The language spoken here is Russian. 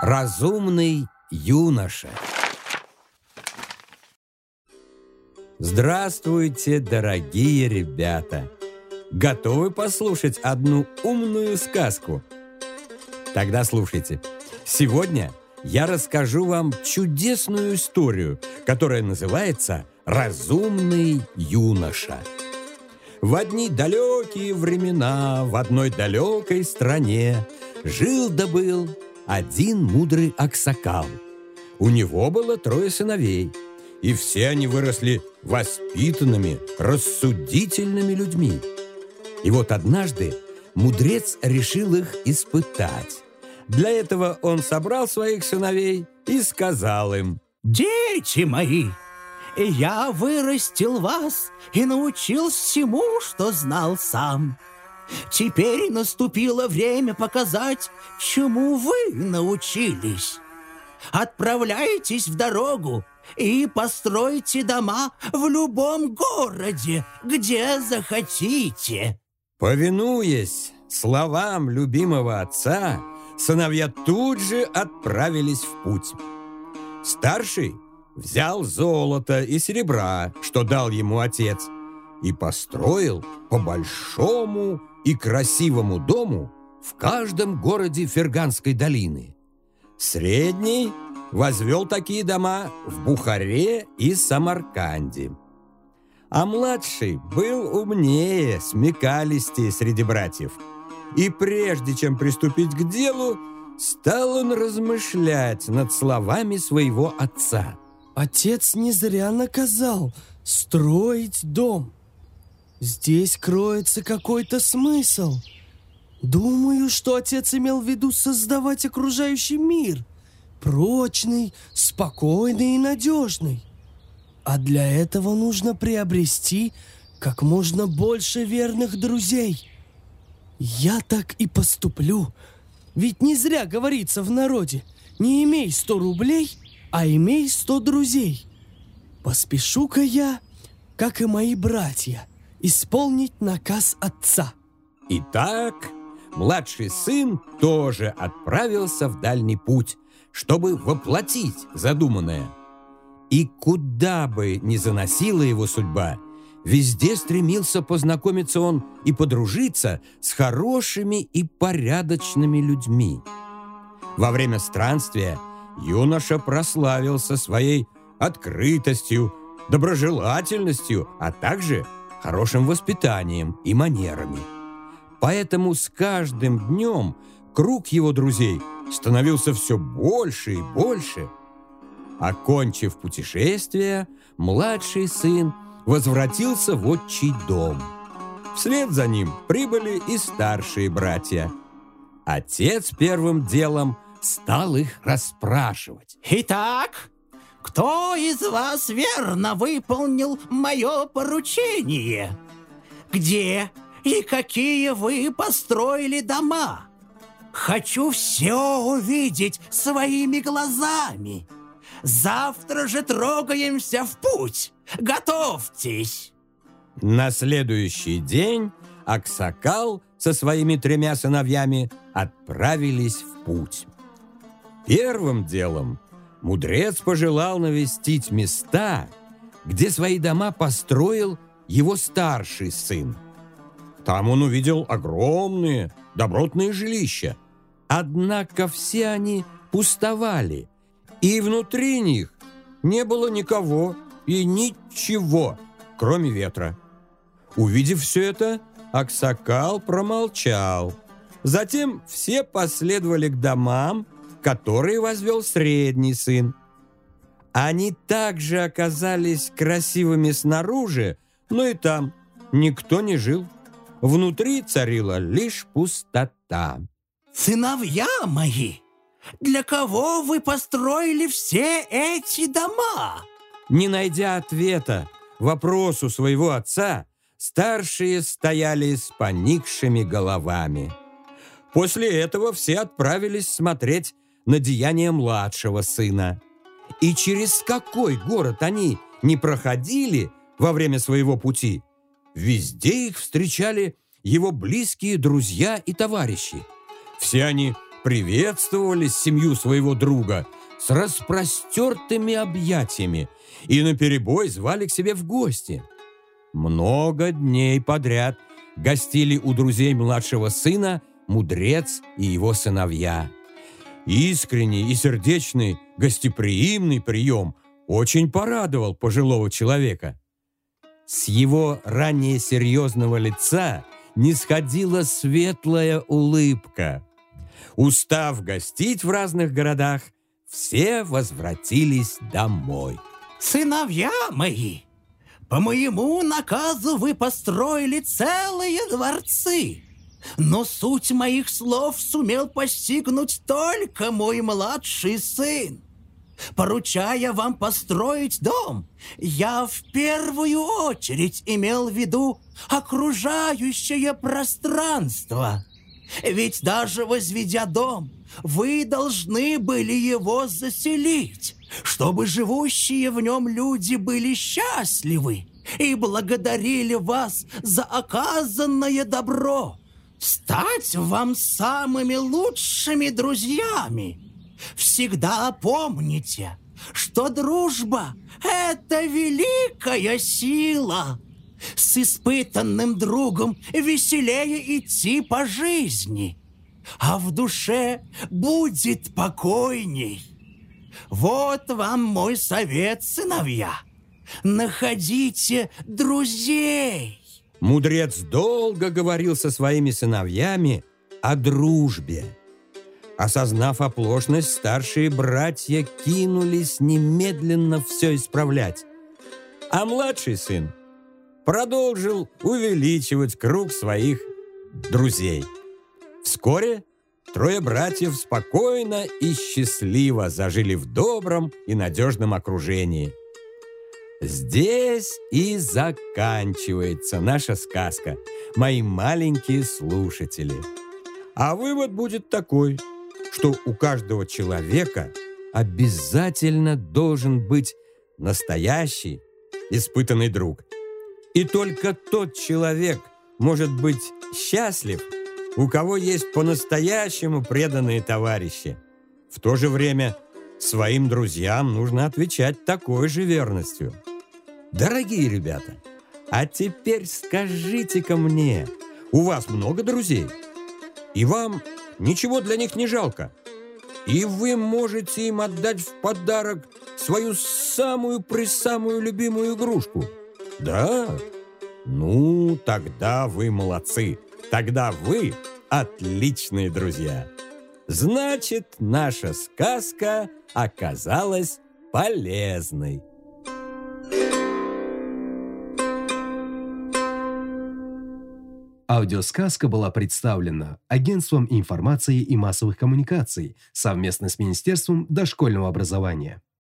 Разумный юноша. Здравствуйте, дорогие ребята! Готовы послушать одну умную сказку? Тогда слушайте. Сегодня я расскажу вам чудесную историю, которая называется «Разумный юноша». В одни далекие времена, в одной далекой стране жил да был один мудрый аксакал. У него было 3 сыновей, и все они выросли воспитанными, рассудительными людьми. И вот однажды мудрец решил их испытать. Для этого он собрал своих сыновей и сказал им: «Дети мои, я вырастил вас и научил всему, что знал сам. Теперь наступило время показать, чему вы научились. Отправляйтесь в дорогу и постройте дома в любом городе, где захотите». Повинуясь словам любимого отца, сыновья тут же отправились в путь. Старший взял золото и серебра, что дал ему отец, и построил по большому и красивому дому в каждом городе Ферганской долины. Средний возвел такие дома в Бухаре и Самарканде. А младший был умнее, смекалистее среди братьев. И прежде чем приступить к делу, стал он размышлять над словами своего отца. Отец не зря наказал строить дом. Здесь кроется какой-то смысл. Думаю, что отец имел в виду создавать окружающий мир, прочный, спокойный и надежный. А для этого нужно приобрести как можно больше верных друзей. Я так и поступлю. Ведь не зря говорится в народе: не имей 100 рублей, а имей 100 друзей. Поспешу-ка я, как и мои братья, исполнить наказ отца. Итак, младший сын тоже отправился в дальний путь, чтобы воплотить задуманное. И куда бы ни заносила его судьба, везде стремился познакомиться он и подружиться с хорошими и порядочными людьми. Во время странствия юноша прославился своей открытостью, доброжелательностью, а также хорошим воспитанием и манерами. Поэтому с каждым днем круг его друзей становился все больше и больше. Окончив путешествие, младший сын возвратился в отчий дом. Вслед за ним прибыли и старшие братья. Отец первым делом стал их расспрашивать. «Итак, кто из вас верно выполнил мое поручение? Где и какие вы построили дома? Хочу все увидеть своими глазами. Завтра же трогаемся в путь. Готовьтесь!» На следующий день аксакал со своими 3 сыновьями отправились в путь. Первым делом мудрец пожелал навестить места, где свои дома построил его старший сын. Там он увидел огромные добротные жилища. Однако все они пустовали, и внутри них не было никого и ничего, кроме ветра. Увидев все это, аксакал промолчал. Затем все последовали к домам, которые возвел средний сын. Они также оказались красивыми снаружи, но и там никто не жил. Внутри царила лишь пустота. «Сыновья мои, для кого вы построили все эти дома?» Не найдя ответа вопросу своего отца, старшие стояли с поникшими головами. После этого все отправились смотреть на деяния младшего сына. И через какой город они не проходили во время своего пути, везде их встречали его близкие друзья и товарищи. Все они приветствовали семью своего друга с распростертыми объятиями и наперебой звали к себе в гости. Много дней подряд гостили у друзей младшего сына мудрец и его сыновья. Искренний и сердечный гостеприимный прием очень порадовал пожилого человека. С его ранее серьезного лица нисходила светлая улыбка. Устав гостить в разных городах, все возвратились домой. Сыновья мои, по моему наказу вы построили целые дворцы. Но суть моих слов сумел постигнуть только мой младший сын. Поручая вам построить дом, я в первую очередь имел в виду окружающее пространство. Ведь даже возведя дом, вы должны были его заселить, чтобы живущие в нем люди были счастливы и благодарили вас за оказанное добро, стать вам самыми лучшими друзьями. Всегда помните, что дружба – это великая сила. С испытанным другом веселее идти по жизни, а в душе будет покойней. Вот вам мой совет, сыновья. Находите друзей. Мудрец долго говорил со своими сыновьями о дружбе. Осознав оплошность, старшие братья кинулись немедленно все исправлять. А младший сын продолжил увеличивать круг своих друзей. Вскоре трое братьев спокойно и счастливо зажили в добром и надежном окружении. Здесь и заканчивается наша сказка, мои маленькие слушатели. А вывод будет такой, что у каждого человека обязательно должен быть настоящий, испытанный друг. И только тот человек может быть счастлив, у кого есть по-настоящему преданные товарищи. В то же время своим друзьям нужно отвечать такой же верностью. Дорогие ребята, а теперь скажите-ка мне, у вас много друзей? И вам ничего для них не жалко? И вы можете им отдать в подарок свою самую-пресамую любимую игрушку? Да? Ну, тогда вы молодцы. Тогда вы отличные друзья. Значит, наша сказка оказалась полезной. Аудиосказка была представлена Агентством информации и массовых коммуникаций совместно с Министерством дошкольного образования.